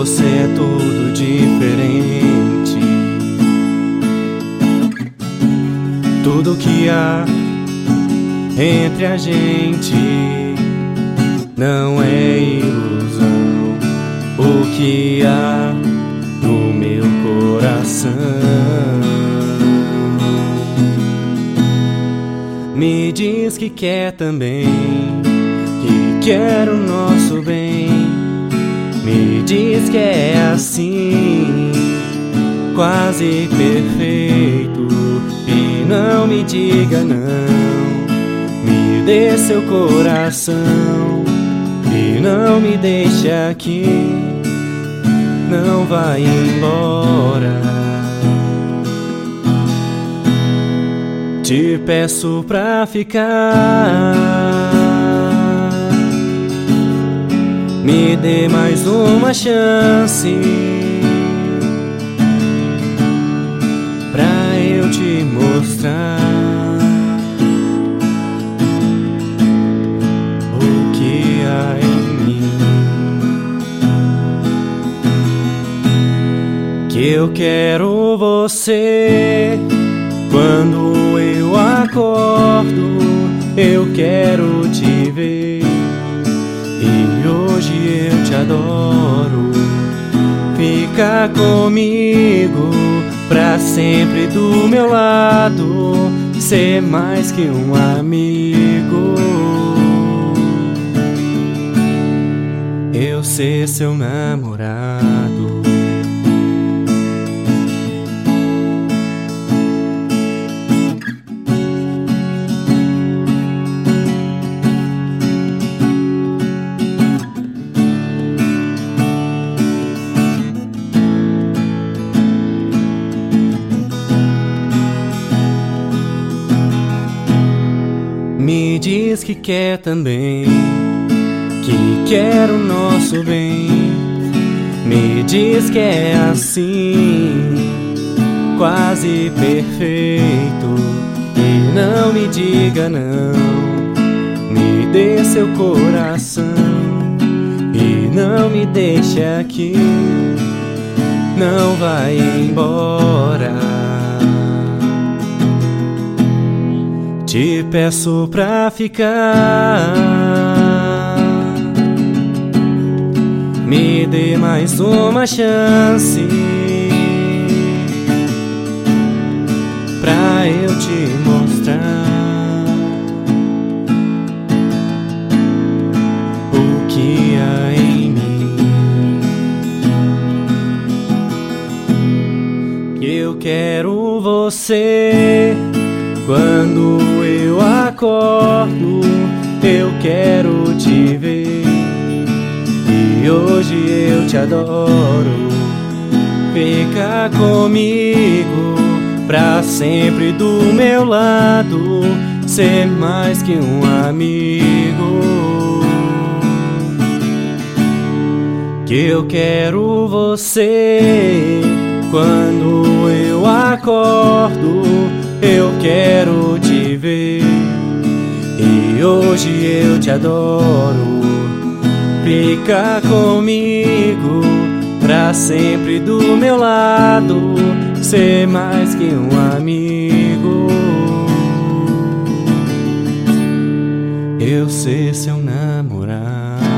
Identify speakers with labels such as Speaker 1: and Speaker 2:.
Speaker 1: você é tudo diferente. Tudo que há entre a gente não é ilusão. O que há no meu coração me diz que quer também, que quer o nosso bem. Me diz que é assim, quase perfeito. E não me diga não, me dê seu coração e não me deixe aqui, não vai embora. Te peço pra ficar, me dê mais uma chance pra eu te mostrar o que há em mim. Que eu quero você quando eu acordo, eu quero te ver. E hoje eu te adoro. Fica comigo pra sempre do meu lado, ser mais que um amigo. Eu ser seu namorado. Me diz que quer também, que quer o nosso bem. Me diz que é assim, quase perfeito. E não me diga não, me dê seu coração e não me deixe aqui, não vai embora. Te peço pra ficar, me dê mais uma chance pra eu te mostrar o que há em mim. Eu quero você quando eu acordo, eu quero te ver. E hoje eu te adoro. Fica comigo pra sempre do meu lado, ser mais que um amigo. Que eu quero você quando eu acordo, eu quero te ver. E hoje eu te adoro. Fica comigo pra sempre do meu lado, ser mais que um amigo. Eu ser seu namorado.